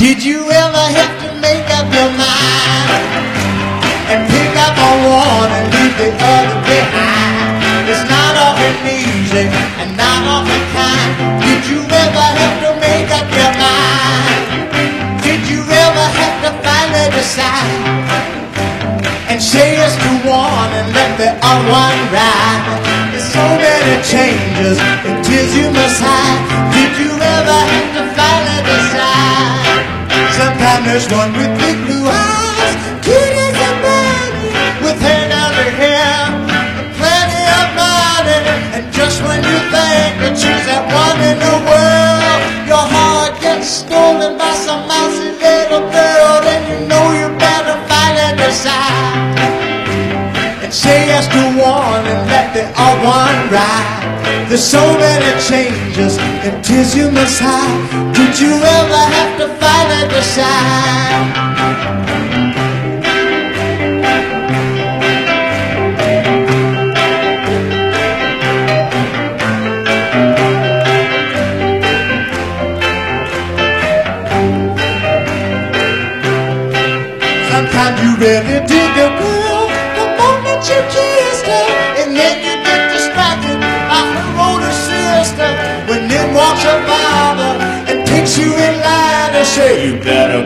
Did you ever have to make up your mind and pick up on one and leave the other behind? It's not often easy and not often kind. Did you ever have to make up your mind? Did you ever have to finally decide and say yes to one and let the other one ride? There's so many changes and tears you must hide. Did you ever have to finally decide? Sometimes there's one with big blue eyes, cute as a baby, with hair down her hair, plenty of money. And just when you think that she's that one in the world, your heart gets stolen by some mousy little girl. Then you know you better finally decide and say yes to one and let the other one ride. There's so many changes and tears you must hide. Did you ever have to finally decide? Sometimes you really dig a girl the moment you kissed her, and then you get distracted by her older sister. When in walks her father and takes you in line and say, you better